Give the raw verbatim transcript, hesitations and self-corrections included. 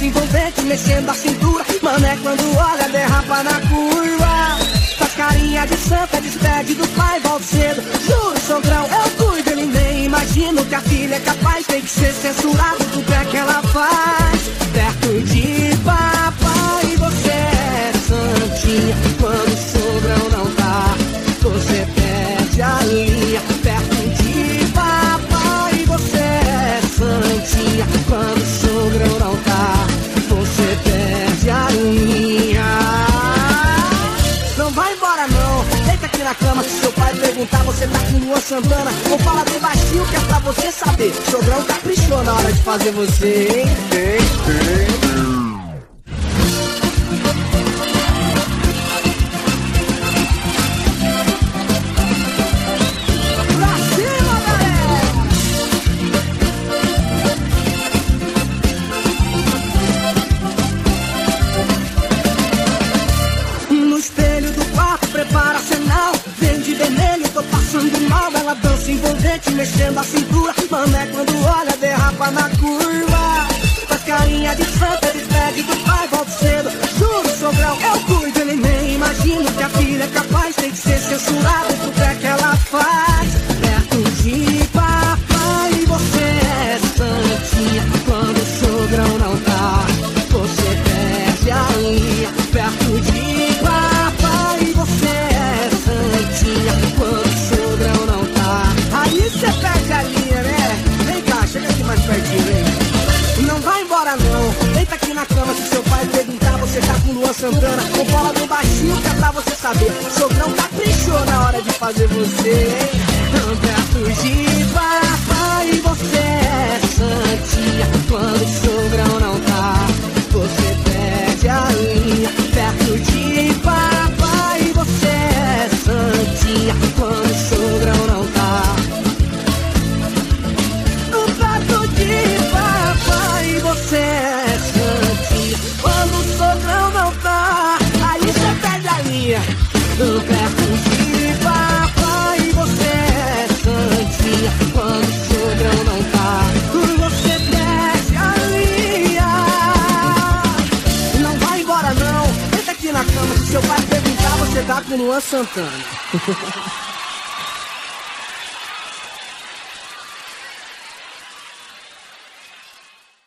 envolvente, mexendo a cintura. Mané quando olha, derrapa na curva. Faz carinha de santa, despede do pai, volta cedo. Juro, sogrão, eu cuido, ele nem imagino que a filha é capaz. Tem que ser censurado tudo é que ela faz. Perto de papai, você é santinha. Quando o sogrão não tá, você perde a linha. Perto de papai, você é santinha. Quando o sogrão não tá, você perde a linha. Não vai embora não, deita aqui na cama. Se seu pai perguntar, você tá com Luan Santana. Vou falar bem baixinho que é pra você saber. Sogrão caprichou na hora de fazer você, hein? Tem, tem. Prepara sinal, vem de vermelho, tô passando mal. Ela dança envolvente, mexendo a cintura. Mané quando olha, derrapa na curva. Faz carinha de santa, despede do pai, volta cedo. Juro, sogrão, eu cuido, ele nem imagino que a filha é capaz. Tem que ser censurado, tudo é que ela faz. Perto de papai, você é santinha. Quando o sogrão não tá, você perde a linha. Perto de papai, você é santinha. Quando o sogrão não tá, aí você perde a linha, né? Vem cá, chega aqui mais pertinho, vem. Não vai embora não, deita aqui na cama. Se seu pai perguntar, você tá com Luan Santana. Ou bola bem baixinho que é pra você saber. Sogrão caprichou na hora de fazer você, hein? Perto de papai, você é santinha. Quando o sogrão não tá, você perde a linha. Perto de papai, você é santinha. Quando o sogrão não tá, perto de papai, você é santinha. Quando o sogrão não tá, aí você perde a linha. Perto de papai, você é santinha. Quando o sogrão não tá, você perde a linha. Não vai embora não, deita aqui na cama. Se seu pai perguntar, você tá com Luan Santana.